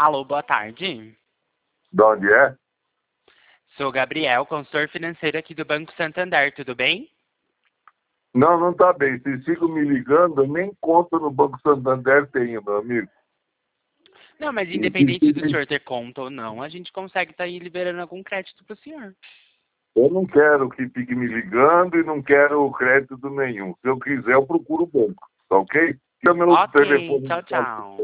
Alô, boa tarde. De onde é? Sou Gabriel, consultor financeiro aqui do Banco Santander, tudo bem? Não, não tá bem. Vocês ficam me ligando, nem conta no Banco Santander tenho, meu amigo. Não, mas independente do senhor ter conta ou não, a gente consegue estar aí liberando algum crédito para o senhor. Eu não quero que fique me ligando e não quero crédito nenhum. Se eu quiser, eu procuro o banco, tá ok? Chama meu Ok, telefone. tchau, tchau.